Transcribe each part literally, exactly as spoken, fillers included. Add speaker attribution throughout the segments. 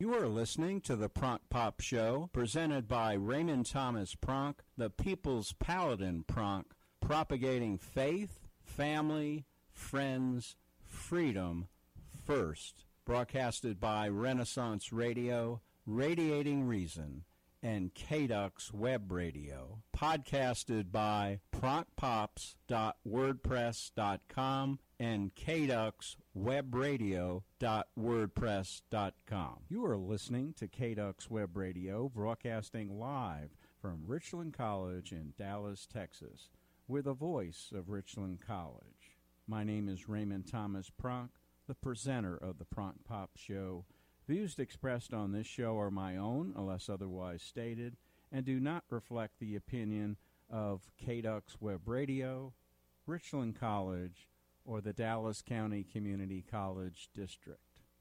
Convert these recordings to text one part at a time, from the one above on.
Speaker 1: You are listening to the Pronk Pop Show, presented by Raymond Thomas Pronk, the People's Paladin Pronk, propagating faith, family, friends, freedom first. Broadcasted by Renaissance Radio, Radiating Reason, and K D U X Web Radio. Podcasted by pronk pops dot wordpress dot com and K D U X web radio dot wordpress dot com. You are listening to K D U X Web Radio, broadcasting live from Richland College in Dallas, Texas. We're the voice of Richland College. My name is Raymond Thomas Pronk, the presenter of the Pronk Pop Show. Views expressed on this show are my own, unless otherwise stated, and do not reflect the opinion of K D U X Web Radio, Richland College, or the Dallas County Community College District.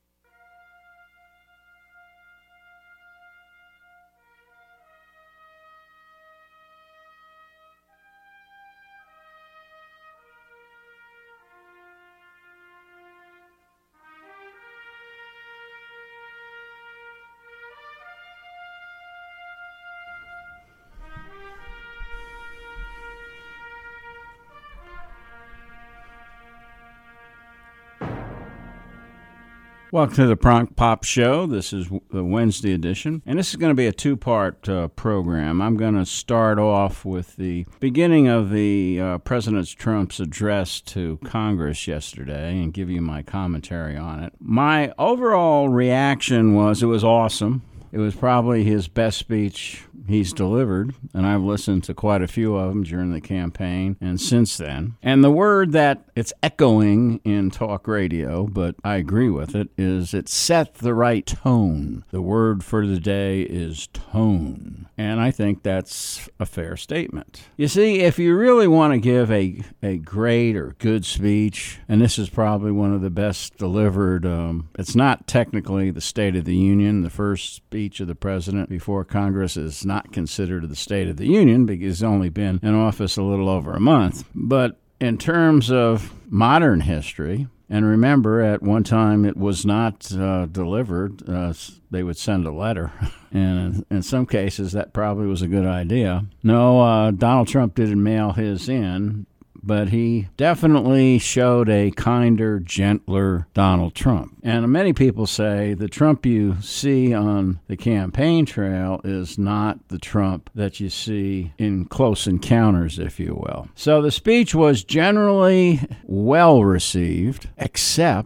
Speaker 1: Welcome to the Pronk Pop Show. This is the Wednesday edition, and this is going to be a two-part uh, program. I'm going to start off with the beginning of the uh, President Trump's address to Congress yesterday and give you my commentary on it. My overall reaction was it was awesome. It was probably his best speech he's delivered, and I've listened to quite a few of them during the campaign and since then. And the word that it's echoing in talk radio, but I agree with it, is it set the right tone. The word for the day is tone. And I think that's a fair statement. You see, if you really want to give a, a great or good speech, and this is probably one of the best delivered, um, it's not technically the State of the Union. The first speech of the president before Congress is not considered the State of the Union because he's only been in office a little over a month. But in terms of modern history, and remember, at one time it was not uh, delivered. Uh, they would send a letter. And in some cases, that probably was a good idea. No, uh, Donald Trump didn't mail his in, but he definitely showed a kinder, gentler Donald Trump. And many people say the Trump you see on the campaign trail is not the Trump that you see in close encounters, if you will. So the speech was generally well received, except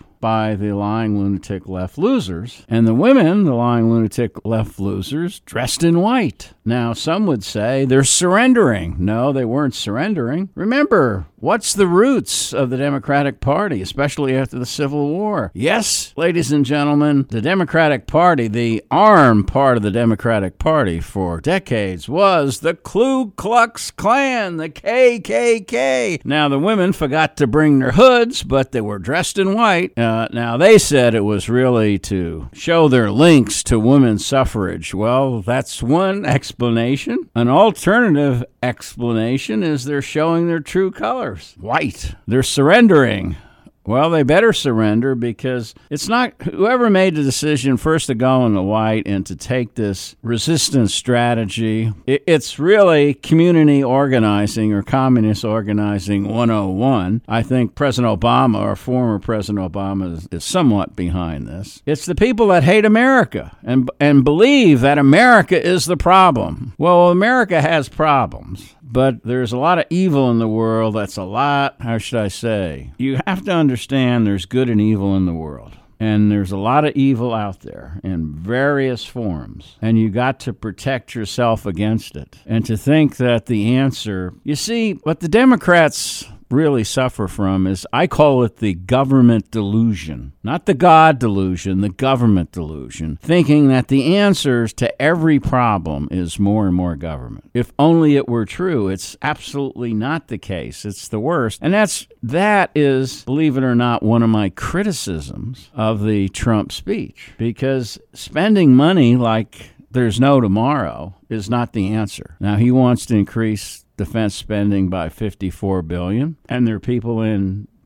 Speaker 1: by the lying lunatic left losers. And the women, the lying lunatic left losers, dressed in white. Now, some would say they're surrendering. No, they weren't surrendering. Remember, what's the roots of the Democratic Party, especially after the Civil War? Yes, ladies and gentlemen, the Democratic Party, the arm part of the Democratic Party for decades was the Ku Klux Klan, the K K K. Now, the women forgot to bring their hoods, but they were dressed in white. Uh, now, they said it was really to show their links to women's suffrage. Well, that's one explanation. An alternative explanation is they're showing their true colors. White. They're surrendering. Well, they better surrender because it's not whoever made the decision first to go in the white and to take this resistance strategy. It's really community organizing or communist organizing one oh one. I think President Obama or former President Obama is, is somewhat behind this. It's the people that hate America and, and believe that America is the problem. Well, America has problems. But there's a lot of evil in the world. That's a lot, how should I say? You have to understand there's good and evil in the world. And there's a lot of evil out there in various forms. And you got to protect yourself against it. And to think that the answer, you see, what the Democrats really suffer from is, I call it the government delusion. Not the God delusion, the government delusion. Thinking that the answers to every problem is more and more government. If only it were true. It's absolutely not the case. It's the worst. And that's that is, believe it or not, one of my criticisms of the Trump speech. Because spending money like there's no tomorrow is not the answer. Now, he wants to increase defense spending by fifty-four billion dollars, and there are people in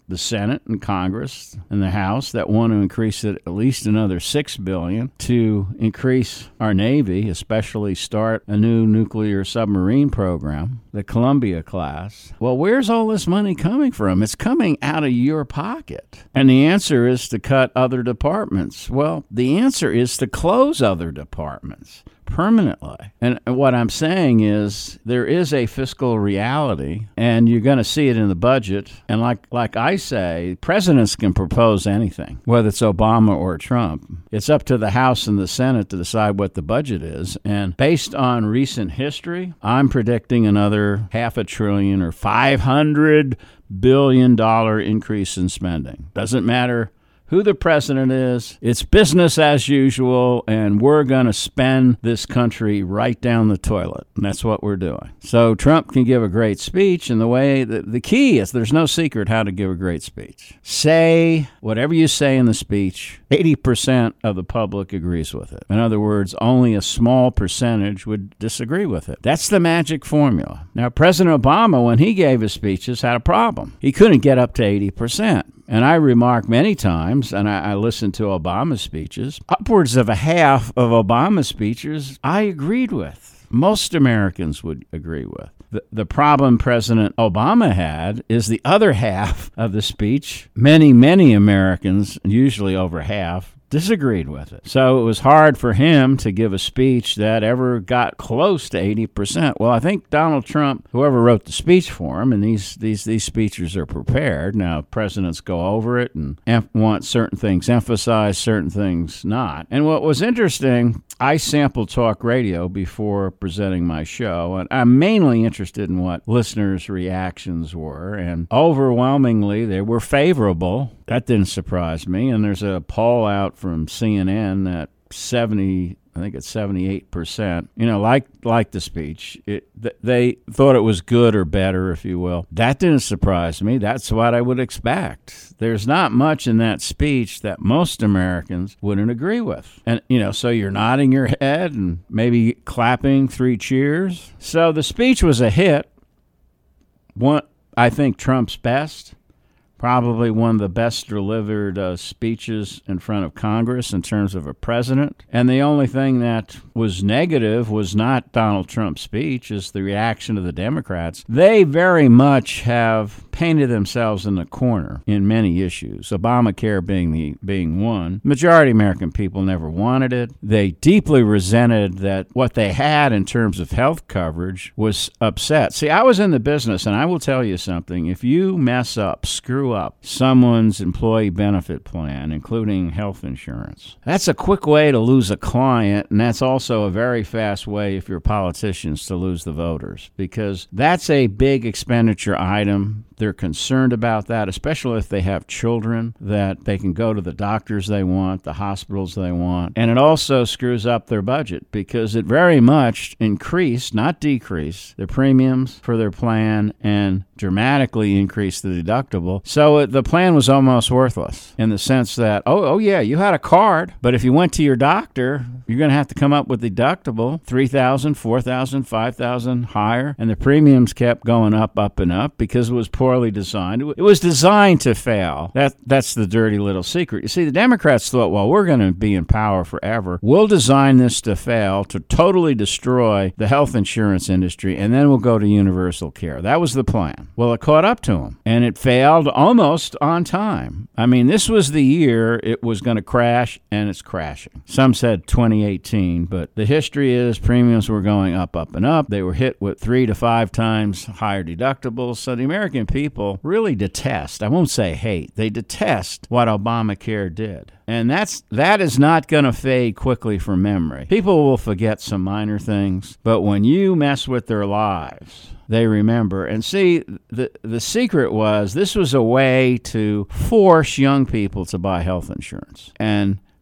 Speaker 1: the Senate and Congress and the House that want to increase it at least another six billion dollars to increase our Navy, especially start a new nuclear submarine program, the Columbia class. Well, where's all this money coming from? It's coming out of your pocket. And the answer is to cut other departments. Well, the answer is to close other departments permanently. And what I'm saying is there is a fiscal reality, and you're going to see it in the budget. And like like I say, presidents can propose anything, whether it's Obama or Trump. It's up to the House and the Senate to decide what the budget is. And based on recent history, I'm predicting another half a trillion or five hundred billion dollars increase in spending. Doesn't matter who the president is. It's business as usual, and we're going to spend this country right down the toilet. And that's what we're doing. So Trump can give a great speech, and the way the, the key is there's no secret how to give a great speech. Say whatever you say in the speech, eighty percent of the public agrees with it. In other words, only a small percentage would disagree with it. That's the magic formula. Now, President Obama, when he gave his speeches, had a problem. He couldn't get up to eighty percent. And I remarked many times, and I, I listened to Obama's speeches, upwards of a half of Obama's speeches I agreed with. Most Americans would agree with. The, the problem President Obama had is the other half of the speech. Many, many Americans, usually over half, disagreed with it. So it was hard for him to give a speech that ever got close to eighty percent. Well, I think Donald Trump, whoever wrote the speech for him, and these these these speeches are prepared. Now, presidents go over it and em- want certain things emphasized, certain things not. And what was interesting, I sampled talk radio before presenting my show, and I'm mainly interested in what listeners' reactions were, and overwhelmingly they were favorable. That didn't surprise me, and there's a poll out from C N N that seventy, I think it's seventy-eight percent, you know, like like the speech. It, th- they thought it was good or better, if you will. That didn't surprise me. That's what I would expect. There's not much in that speech that most Americans wouldn't agree with. And, you know, so you're nodding your head and maybe clapping three cheers. So the speech was a hit. One, I think Trump's best. Probably one of the best delivered uh, speeches in front of Congress in terms of a president. And the only thing that was negative was not Donald Trump's speech, is the reaction of the Democrats. They very much have painted themselves in the corner in many issues, Obamacare being the being one. Majority of American people never wanted it. They deeply resented that what they had in terms of health coverage was upset. See, I was in the business, and I will tell you something. If you mess up, screw up someone's employee benefit plan, including health insurance, that's a quick way to lose a client, and that's also a very fast way, if you're politicians, to lose the voters, because that's a big expenditure item. They're concerned about that, especially if they have children, that they can go to the doctors they want, the hospitals they want. And it also screws up their budget because it very much increased, not decreased, the premiums for their plan and dramatically increased the deductible. So it, the plan was almost worthless in the sense that, oh, oh yeah, you had a card, but if you went to your doctor, you're going to have to come up with deductible, three thousand dollars, four thousand dollars, five thousand dollars higher. And the premiums kept going up, up, and up because it was poor poorly designed. It was designed to fail. That That's the dirty little secret. You see, the Democrats thought, well, we're going to be in power forever. We'll design this to fail, to totally destroy the health insurance industry, and then we'll go to universal care. That was the plan. Well, it caught up to them, and it failed almost on time. I mean, this was the year it was going to crash, and it's crashing. Some said twenty eighteen, but the history is premiums were going up, up, and up. They were hit with three to five times higher deductibles, so the American people People really detest, I won't say hate, they detest what Obamacare did. And that's that is not going to fade quickly from memory. People will forget some minor things, but when you mess with their lives, they remember. And see, the the secret was this was a way to force young people to buy health insurance. And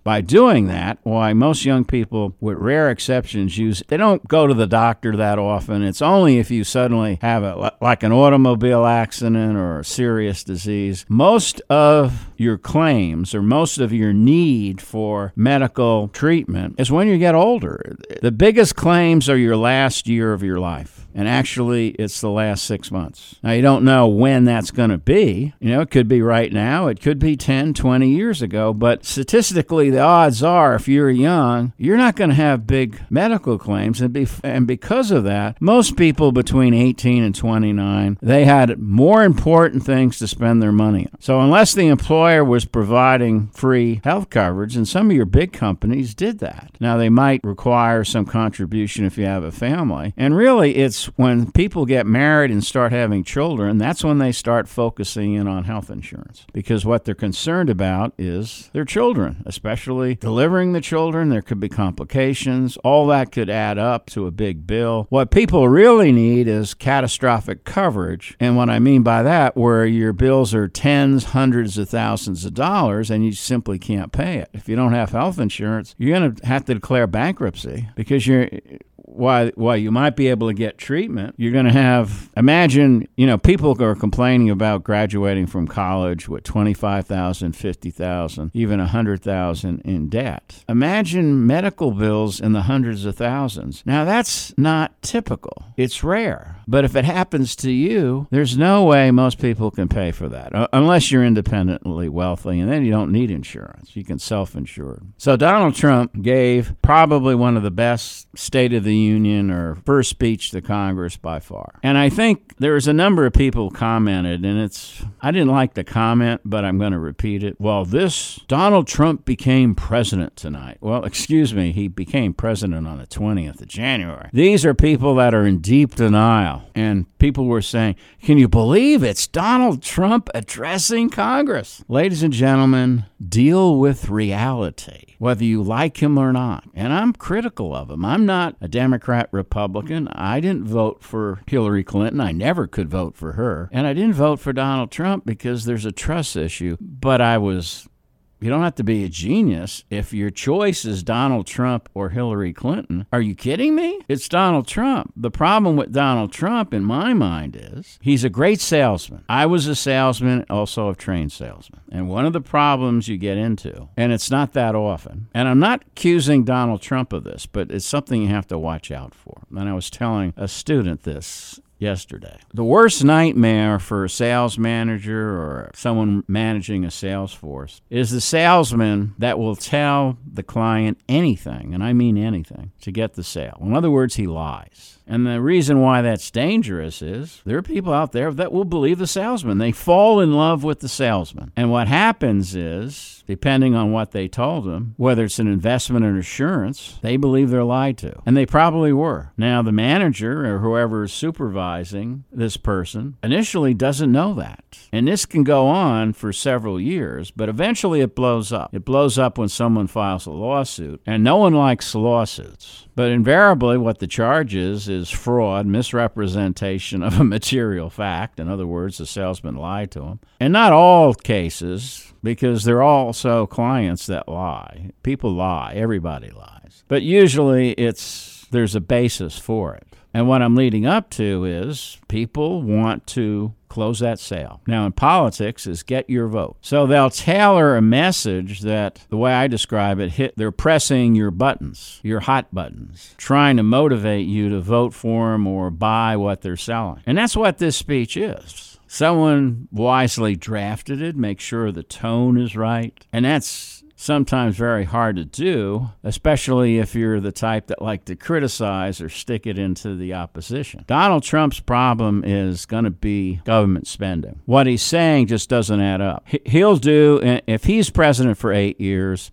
Speaker 1: by doing that, why most young people, with rare exceptions, use they don't go to the doctor that often. It's only if you suddenly have a like an automobile accident or a serious disease. Most of your claims or most of your need for medical treatment is when you get older. The biggest claims are your last year of your life. And actually, it's the last six months. Now, you don't know when that's going to be. You know, it could be right now. It could be ten, twenty years ago. But statistically, the odds are, if you're young, you're not going to have big medical claims. And, be, and because of that, most people between eighteen and twenty-nine, they had more important things to spend their money on. So unless the employer was providing free health coverage, and some of your big companies did that. Now, they might require some contribution if you have a family. And really, it's when people get married and start having children, that's when they start focusing in on health insurance, because what they're concerned about is their children, especially delivering the children. There could be complications. All that could add up to a big bill. What people really need is catastrophic coverage. And what I mean by that, where your bills are tens, hundreds of thousands of dollars and you simply can't pay it. If you don't have health insurance, you're going to have to declare bankruptcy, because you're While, while you might be able to get treatment, you're going to have, imagine, you know, people are complaining about graduating from college with twenty-five thousand dollars, fifty thousand dollars, even one hundred thousand dollars in debt. Imagine medical bills in the hundreds of thousands. Now, that's not typical. It's rare. But if it happens to you, there's no way most people can pay for that, uh, unless you're independently wealthy, and then you don't need insurance. You can self-insure. So Donald Trump gave probably one of the best State of the Union or first speech to Congress by far. And I think there was a number of people commented, and it's, I didn't like the comment, but I'm going to repeat it. Well, this, Donald Trump became president tonight. Well, excuse me, he became president on the twentieth of January. These are people that are in deep denial. And people were saying, can you believe it's Donald Trump addressing Congress? Ladies and gentlemen, deal with reality, whether you like him or not. And I'm critical of him. I'm not a Democrat, Republican. I didn't vote for Hillary Clinton. I never could vote for her. And I didn't vote for Donald Trump because there's a trust issue. But I was... You don't have to be a genius if your choice is Donald Trump or Hillary Clinton. Are you kidding me? It's Donald Trump. The problem with Donald Trump, in my mind, is he's a great salesman. I was a salesman, also a trained salesman. And one of the problems you get into, and it's not that often, and I'm not accusing Donald Trump of this, but it's something you have to watch out for. And I was telling a student this yesterday. The worst nightmare for a sales manager or someone managing a sales force is the salesman that will tell the client anything, and I mean anything, to get the sale. In other words, he lies. And the reason why that's dangerous is there are people out there that will believe the salesman. They fall in love with the salesman. And what happens is, depending on what they told them, whether it's an investment or insurance, they believe they're lied to. And they probably were. Now, the manager or whoever is supervising this person initially doesn't know that. And this can go on for several years, but eventually it blows up. It blows up when someone files a lawsuit, and no one likes lawsuits. But invariably, what the charge is, is fraud, misrepresentation of a material fact. In other words, the salesman lied to him. And not all cases, because there are also clients that lie. People lie. Everybody lies. But usually it's there's a basis for it. And what I'm leading up to is people want to close that sale. Now, in politics is get your vote. So they'll tailor a message that, the way I describe it, hit, they're pressing your buttons, your hot buttons, trying to motivate you to vote for them or buy what they're selling. And that's what this speech is. Someone wisely drafted it, make sure the tone is right. And that's sometimes very hard to do, especially if you're the type that like to criticize or stick it into the opposition. Donald Trump's problem is going to be government spending. What he's saying just doesn't add up. He'll do, if he's president for eight years,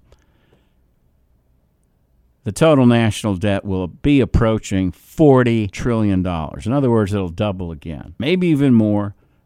Speaker 1: the total national debt will be approaching forty trillion dollars. In other words, it'll double again, maybe even more.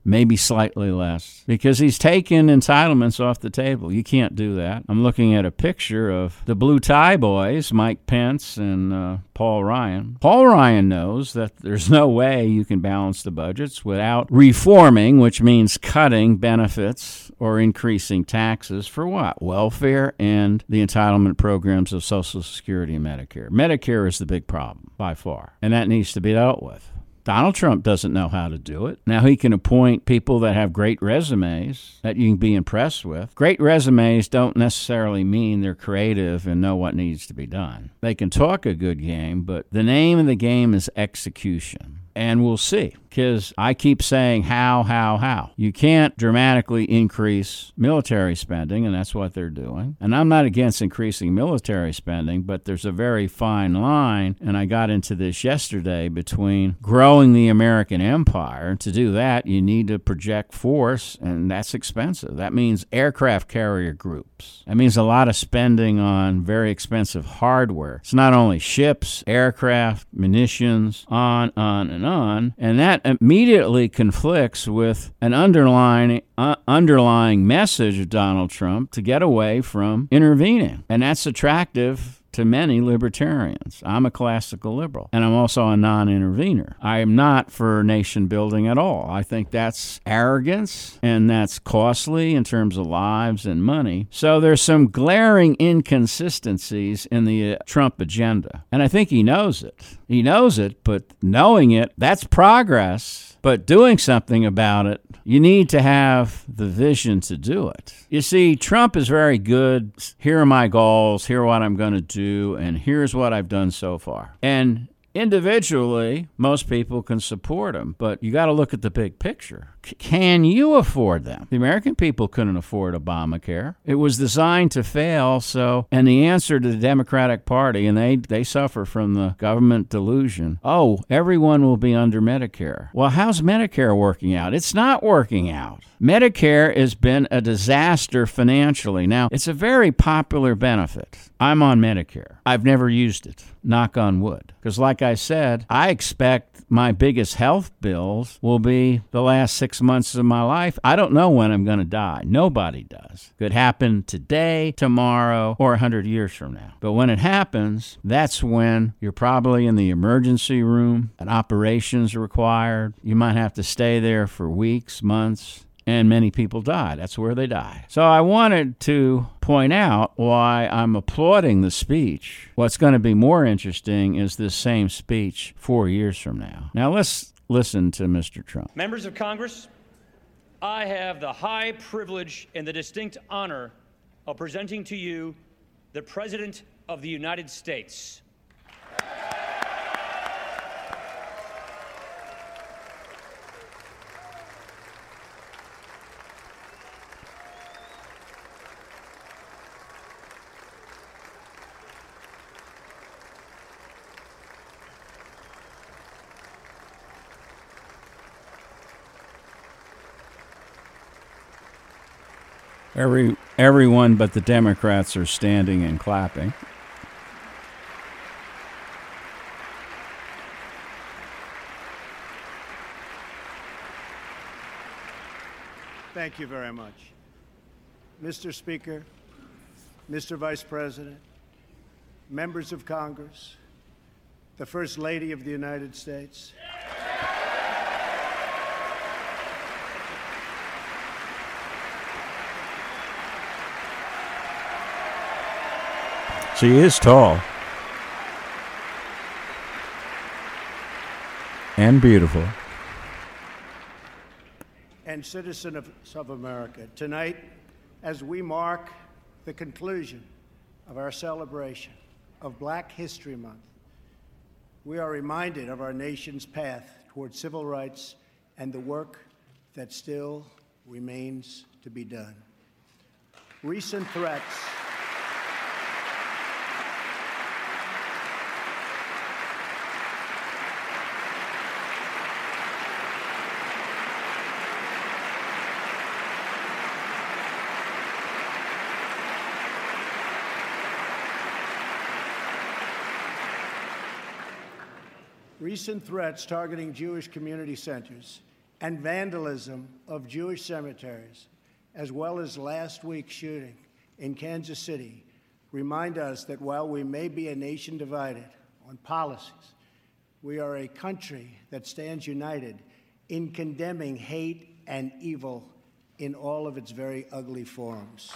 Speaker 1: maybe slightly less, because he's taken entitlements off the table. You can't do that. I'm looking at a picture of the blue tie boys, Mike Pence and uh, Paul Ryan. Paul Ryan knows that there's no way you can balance the budgets without reforming, which means cutting benefits or increasing taxes for what? Welfare and the entitlement programs of Social Security and Medicare. Medicare is the big problem by far, and that needs to be dealt with. Donald Trump doesn't know how to do it. Now he can appoint people that have great resumes that you can be impressed with. Great resumes don't necessarily mean they're creative and know what needs to be done. They can talk a good game, but the name of the game is execution. And we'll see, because I keep saying how, how, how. You can't dramatically increase military spending, and that's what they're doing. And I'm not against increasing military spending, but there's a very fine line, and I got into this yesterday, between growing the American empire. To do that, you need to project force, and that's expensive. That means aircraft carrier groups. That means a lot of spending on very expensive hardware. It's not only ships, aircraft, munitions, on, on, and on, and that immediately conflicts with an underlying uh, underlying message of Donald Trump to get away from intervening, and that's attractive to many libertarians. I'm a classical liberal, and I'm also a non-intervener. I am not for nation building at all. I think that's arrogance, and that's costly in terms of lives and money. So there's some glaring inconsistencies in the uh, Trump agenda, and I think he knows it. He knows it, but knowing it, that's progress. But doing something about it, you need to have the vision to do it. You see, Trump is very good. Here are my goals. Here are what I'm going to do. And here's what I've done so far. And individually, most people can support him, but you got to look at the big picture. C- can you afford them? The American people couldn't afford Obamacare. It was designed to fail, so, and the answer to the Democratic Party, and they, they suffer from the government delusion, oh, everyone will be under Medicare. Well, how's Medicare working out? It's not working out. Medicare has been a disaster financially. Now, it's a very popular benefit. I'm on Medicare. I've never used it, knock on wood. Because like I said, I expect my biggest health bills will be the last six months of my life. I don't know when I'm going to die. Nobody does. Could happen today, tomorrow, or a hundred years from now. But when it happens, that's when you're probably in the emergency room, an operation's required. You might have to stay there for weeks, months. And many people die. That's where they die. So I wanted to point out why I'm applauding the speech. What's going to be more interesting is this same speech four years from now. Now let's listen to Mister Trump.
Speaker 2: Members of Congress, I have the high privilege and the distinct honor of presenting to you the President of the United States.
Speaker 1: Every everyone but the Democrats are standing and clapping.
Speaker 3: Thank you very much. Mister Speaker, Mister Vice President, members of Congress, the First Lady of the United States.
Speaker 1: She is tall. And beautiful.
Speaker 3: And citizens of, of America, tonight, as we mark the conclusion of our celebration of Black History Month, we are reminded of our nation's path toward civil rights and the work that still remains to be done. Recent threats Recent threats targeting Jewish community centers and vandalism of Jewish cemeteries, as well as last week's shooting in Kansas City, remind us that while we may be a nation divided on policies, we are a country that stands united in condemning hate and evil in all of its very ugly forms.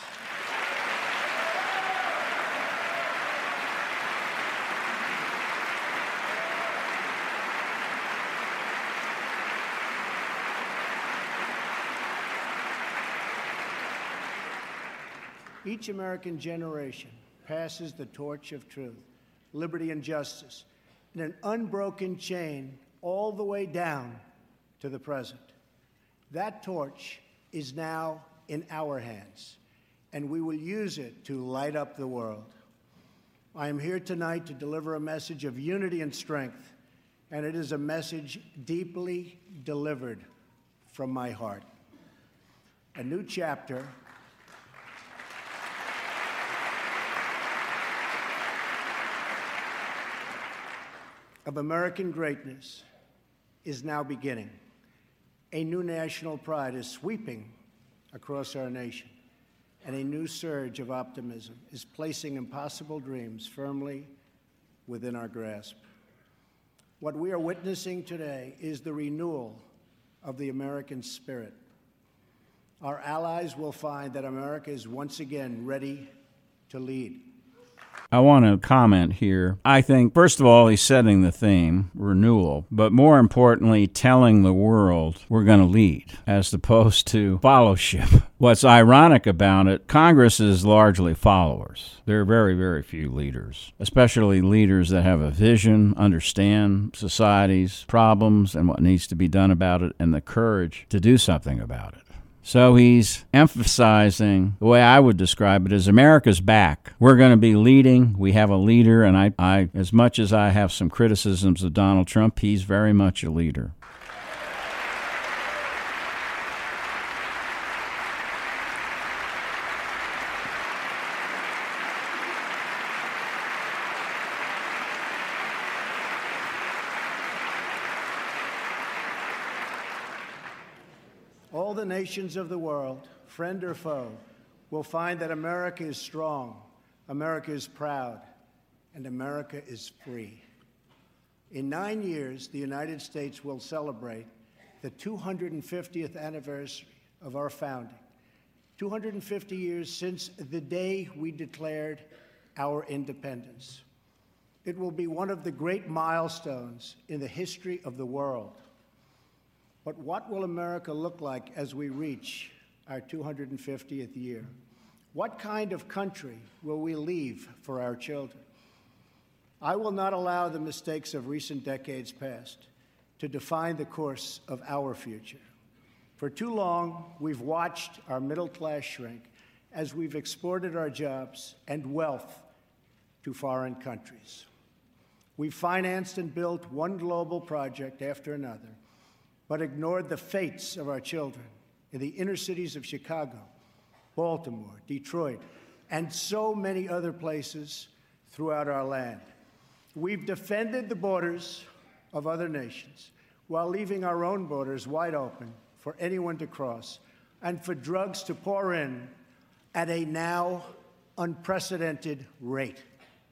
Speaker 3: Each American generation passes the torch of truth, liberty, and justice in an unbroken chain all the way down to the present. That torch is now in our hands, and we will use it to light up the world. I am here tonight to deliver a message of unity and strength, and it is a message deeply delivered from my heart. A new chapter of American greatness is now beginning. A new national pride is sweeping across our nation, and a new surge of optimism is placing impossible dreams firmly within our grasp. What we are witnessing today is the renewal of the American spirit. Our allies will find that America is once again ready to lead.
Speaker 1: I want to comment here. I think, first of all, he's setting the theme, renewal, but more importantly, telling the world we're going to lead, as opposed to followship. What's ironic about it, Congress is largely followers. There are very, very few leaders, especially leaders that have a vision, understand society's problems and what needs to be done about it, and the courage to do something about it. So he's emphasizing, the way I would describe it is, America's back. We're going to be leading. We have a leader, and I, I, as much as I have some criticisms of Donald Trump, he's very much a leader.
Speaker 3: All the nations of the world, friend or foe, will find that America is strong, America is proud, and America is free. In nine years, the United States will celebrate the two hundred fiftieth anniversary of our founding, two hundred fifty years since the day we declared our independence. It will be one of the great milestones in the history of the world. But what will America look like as we reach our two hundred fiftieth year? What kind of country will we leave for our children? I will not allow the mistakes of recent decades past to define the course of our future. For too long, we've watched our middle class shrink as we've exported our jobs and wealth to foreign countries. We've financed and built one global project after another, but ignored the fates of our children in the inner cities of Chicago, Baltimore, Detroit, and so many other places throughout our land. We've defended the borders of other nations while leaving our own borders wide open for anyone to cross and for drugs to pour in at a now unprecedented rate.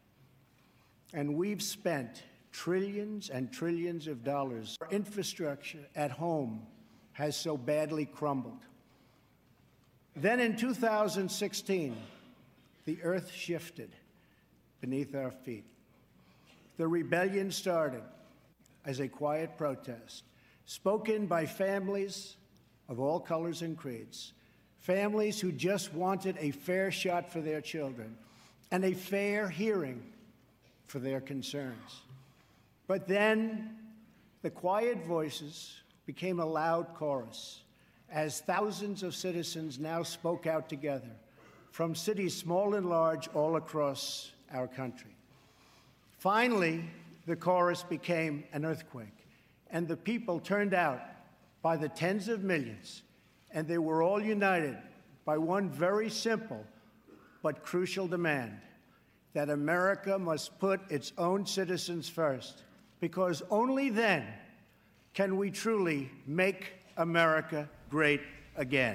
Speaker 3: And we've spent trillions and trillions of dollars. Our infrastructure at home has so badly crumbled. Then in two thousand sixteen, the earth shifted beneath our feet. The rebellion started as a quiet protest, spoken by families of all colors and creeds, families who just wanted a fair shot for their children and a fair hearing for their concerns. But then the quiet voices became a loud chorus as thousands of citizens now spoke out together from cities small and large all across our country. Finally, the chorus became an earthquake, and the people turned out by the tens of millions, and they were all united by one very simple but crucial demand, that America must put its own citizens first, because only then can we truly make America great again.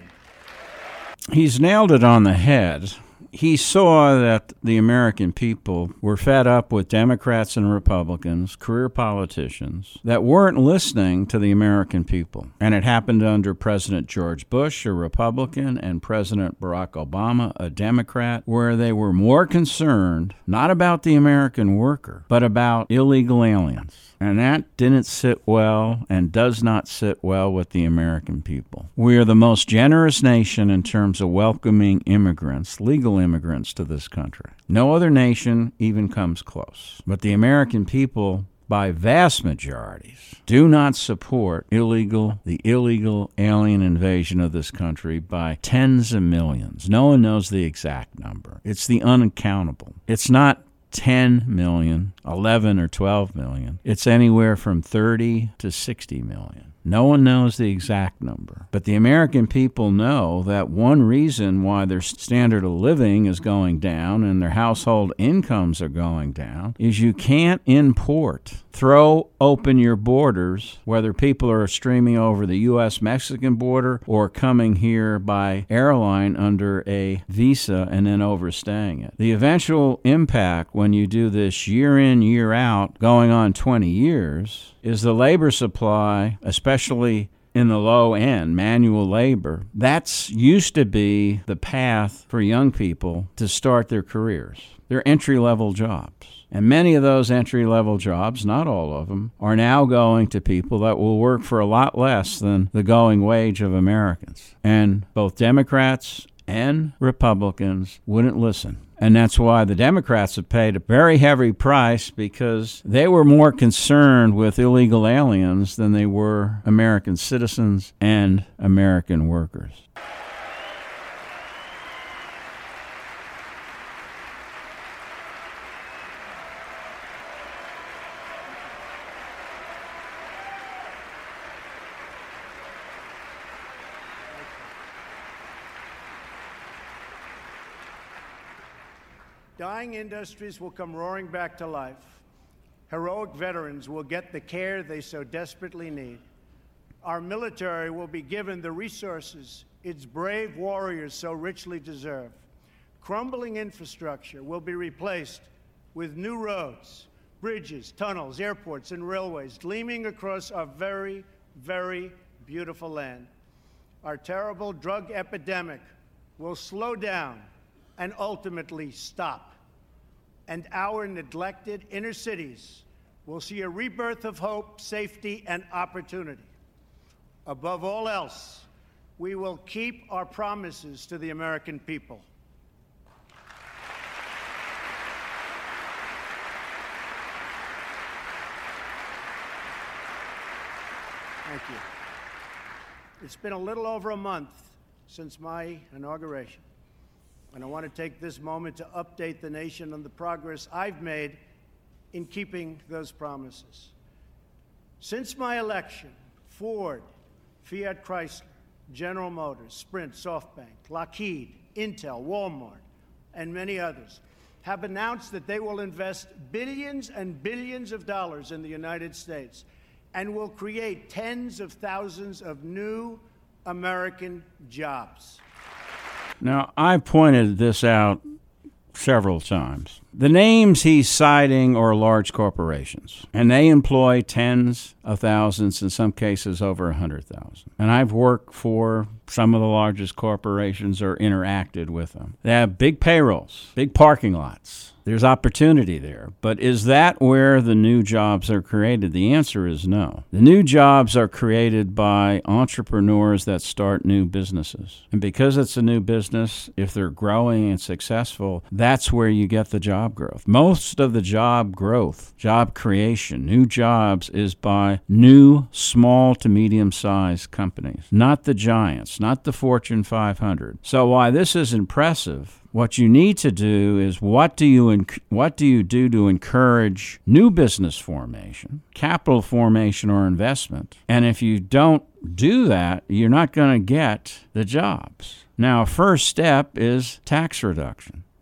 Speaker 1: He's nailed it on the head. He saw that the American people were fed up with Democrats and Republicans, career politicians, that weren't listening to the American people. And it happened under President George Bush, a Republican, and President Barack Obama, a Democrat, where they were more concerned not about the American worker, but about illegal aliens. And that didn't sit well and does not sit well with the American people. We are the most generous nation in terms of welcoming immigrants, legal immigrants to this country. No other nation even comes close. But the American people, by vast majorities, do not support illegal, the illegal alien invasion of this country by tens of millions. No one knows the exact number. It's the uncountable. It's not ten million, eleven or twelve million. It's anywhere from thirty to sixty million. No one knows the exact number. But the American people know that one reason why their standard of living is going down and their household incomes are going down is you can't import. Throw open your borders, whether people are streaming over the U S Mexican border or coming here by airline under a visa and then overstaying it. The eventual impact when you do this year in, year out, going on twenty years, is the labor supply, especially in the low end, manual labor. That's used to be the path for young people to start their careers. They're entry-level jobs. And many of those entry-level jobs, not all of them, are now going to people that will work for a lot less than the going wage of Americans. And both Democrats and Republicans wouldn't listen. And that's why the Democrats have paid a very heavy price, because they were more concerned with illegal aliens than they were American citizens and American workers.
Speaker 3: Dying industries will come roaring back to life. Heroic veterans will get the care they so desperately need. Our military will be given the resources its brave warriors so richly deserve. Crumbling infrastructure will be replaced with new roads, bridges, tunnels, airports, and railways gleaming across our very, very beautiful land. Our terrible drug epidemic will slow down and ultimately stop. And our neglected inner cities will see a rebirth of hope, safety, and opportunity. Above all else, we will keep our promises to the American people. Thank you. It's been a little over a month since my inauguration, and I want to take this moment to update the nation on the progress I've made in keeping those promises. Since my election, Ford, Fiat Chrysler, General Motors, Sprint, SoftBank, Lockheed, Intel, Walmart, and many others have announced that they will invest billions and billions of dollars in the United States and will create tens of thousands of new American jobs.
Speaker 1: Now, I pointed this out several times. The names he's citing are large corporations, and they employ tens of thousands, in some cases over one hundred thousand. And I've worked for some of the largest corporations or interacted with them. They have big payrolls, big parking lots. There's opportunity there. But is that where the new jobs are created? The answer is no. The new jobs are created by entrepreneurs that start new businesses. And because it's a new business, if they're growing and successful, that's where you get the job growth. Most of the job growth, job creation, new jobs is by new small to medium-sized companies, not the giants, not the Fortune five hundred. So while this is impressive, what you need to do is what do you enc- what do you do to encourage new business formation, capital formation or investment? And if you don't do that, you're not going to get the jobs. Now, first step is tax reduction.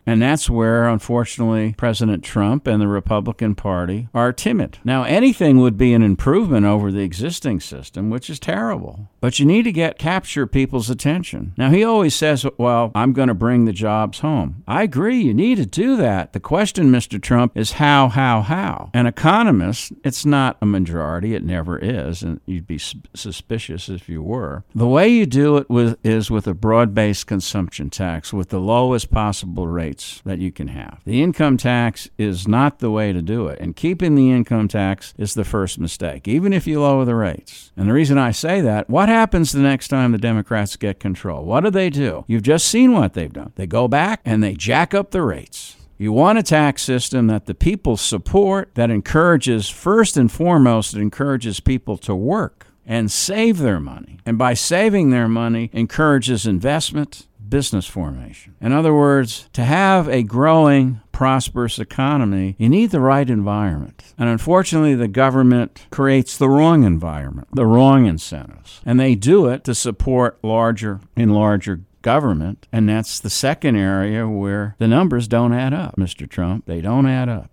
Speaker 1: And that's where, unfortunately, President Trump and the Republican Party are timid. Now, anything would be an improvement over the existing system, which is terrible. But you need to get capture people's attention. Now, he always says, well, I'm going to bring the jobs home. I agree, you need to do that. The question, Mister Trump, is how, how, how? And economists, it's not a majority, it never is, and you'd be suspicious if you were. The way you do it with, is with a broad-based consumption tax with the lowest possible rates that you can have. The income tax is not the way to do it, and keeping the income tax is the first mistake, even if you lower the rates. And the reason I say that, what happens the next time the Democrats get control? What do they do? You've just seen what they've done. They go back and they jack up the rates. You want a tax system that the people support, that encourages, first and foremost, it encourages people to work and save their money. And by saving their money, encourages investment, business formation. In other words, to have a growing, prosperous economy, you need the right environment. And unfortunately, the government creates the wrong environment, the wrong incentives. And they do it to support larger and larger government. And that's the second area where the numbers don't add up, Mister Trump. They don't add up.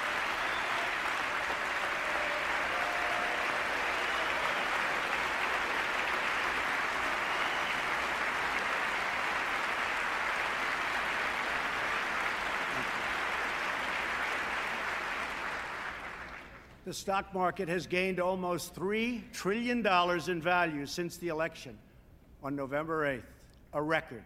Speaker 3: The stock market has gained almost three trillion dollars in value since the election on November eighth, a record.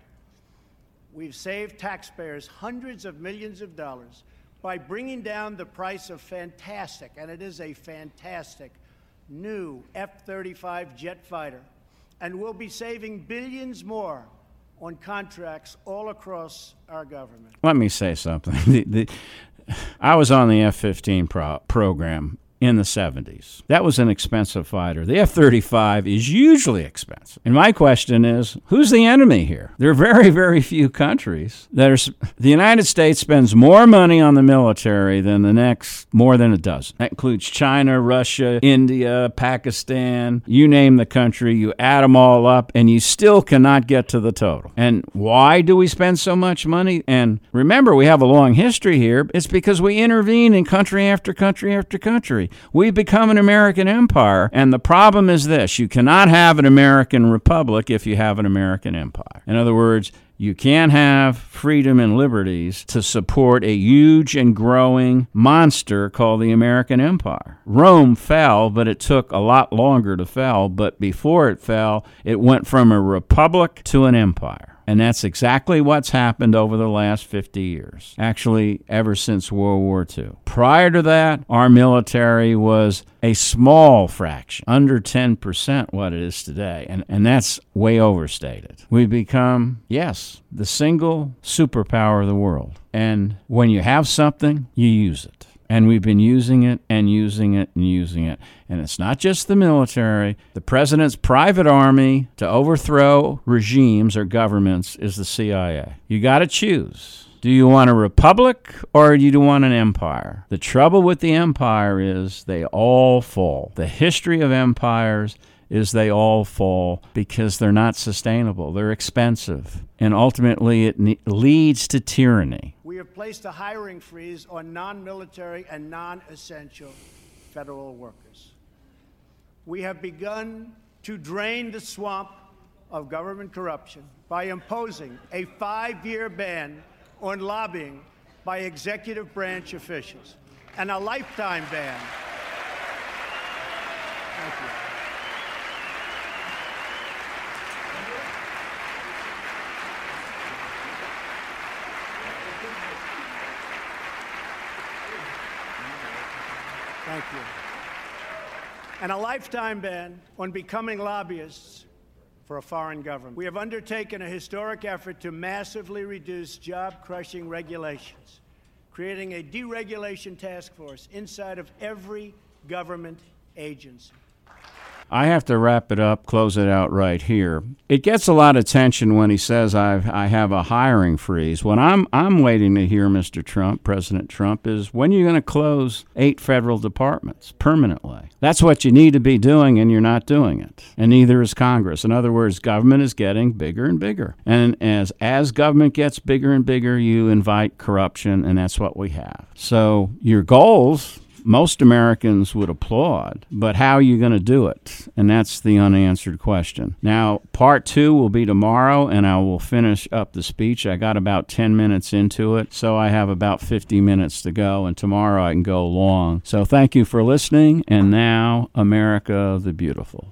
Speaker 3: We've saved taxpayers hundreds of millions of dollars by bringing down the price of fantastic, and it is a fantastic, new F thirty-five jet fighter. And we'll be saving billions more on contracts all across our government.
Speaker 1: Let me say something. the, the, I was on the F fifteen pro- program in the seventies. That was an expensive fighter. The F thirty-five is usually expensive. And my question is, who's the enemy here? There are very, very few countries that are... The United States spends more money on the military than the next, more than a dozen. That includes China, Russia, India, Pakistan, you name the country, you add them all up, and you still cannot get to the total. And why do we spend so much money? And remember, we have a long history here. It's because we intervene in country after country after country. We've become an American empire, and the problem is this: you cannot have an American republic if you have an American empire. In other words, you can't have freedom and liberties to support a huge and growing monster called the American empire. Rome fell, but it took a lot longer to fall, but before it fell, it went from a republic to an empire. And that's exactly what's happened over the last fifty years, actually ever since World War Two. Prior to that, our military was a small fraction, under ten percent what it is today, and, and that's way overstated. We've become, yes, the single superpower of the world. And when you have something, you use it. And we've been using it and using it and using it. And it's not just the military. The president's private army to overthrow regimes or governments is the C I A. You got to choose. Do you want a republic or do you want an empire? The trouble with the empire is they all fall. The history of empires is they all fall because they're not sustainable. They're expensive. And ultimately, it ne- leads to tyranny.
Speaker 3: We have placed a hiring freeze on non-military and non-essential federal workers. We have begun to drain the swamp of government corruption by imposing a five-year ban on lobbying by executive branch officials and a lifetime ban. Thank you. Thank you. And a lifetime ban on becoming lobbyists for a foreign government. We have undertaken a historic effort to massively reduce job-crushing regulations, creating a deregulation task force inside of every government agency.
Speaker 1: I have to wrap it up, close it out right here. It gets a lot of attention when he says I've, I have a hiring freeze. What I'm I'm waiting to hear, Mister Trump, President Trump, is when you're going to close eight federal departments permanently. That's what you need to be doing, and you're not doing it. And neither is Congress. In other words, government is getting bigger and bigger. And as, as government gets bigger and bigger, you invite corruption, and that's what we have. So your goals, most Americans would applaud, but how are you going to do it? And that's the unanswered question. Now, part two will be tomorrow, and I will finish up the speech. I got about ten minutes into it, so I have about fifty minutes to go, and tomorrow I can go long. So thank you for listening, and now, America the Beautiful.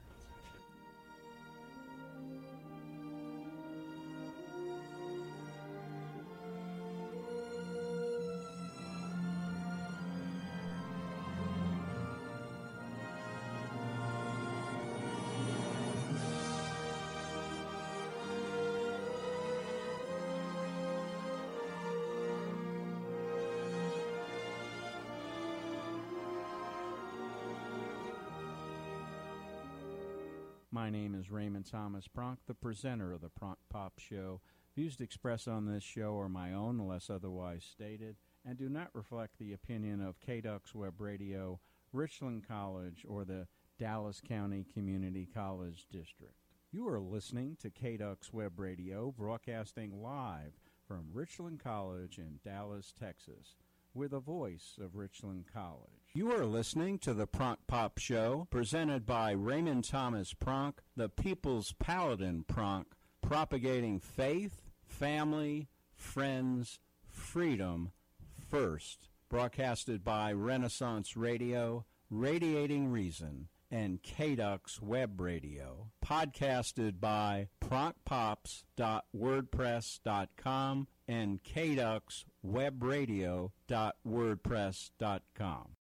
Speaker 1: My name is Raymond Thomas Pronk, the presenter of the Pronk Pop Show. Views expressed on this show are my own unless otherwise stated and do not reflect the opinion of K D U X Web Radio, Richland College, or the Dallas County Community College District. You are listening to K D U X Web Radio, broadcasting live from Richland College in Dallas, Texas. We're the voice of Richland College. You are listening to the Pronk Pop Show, presented by Raymond Thomas Pronk, the People's Paladin Pronk, propagating faith, family, friends, freedom first. Broadcasted by Renaissance Radio, Radiating Reason, and K D U X Web Radio. Podcasted by pronk pops dot wordpress dot com and K D U X web radio dot wordpress dot com.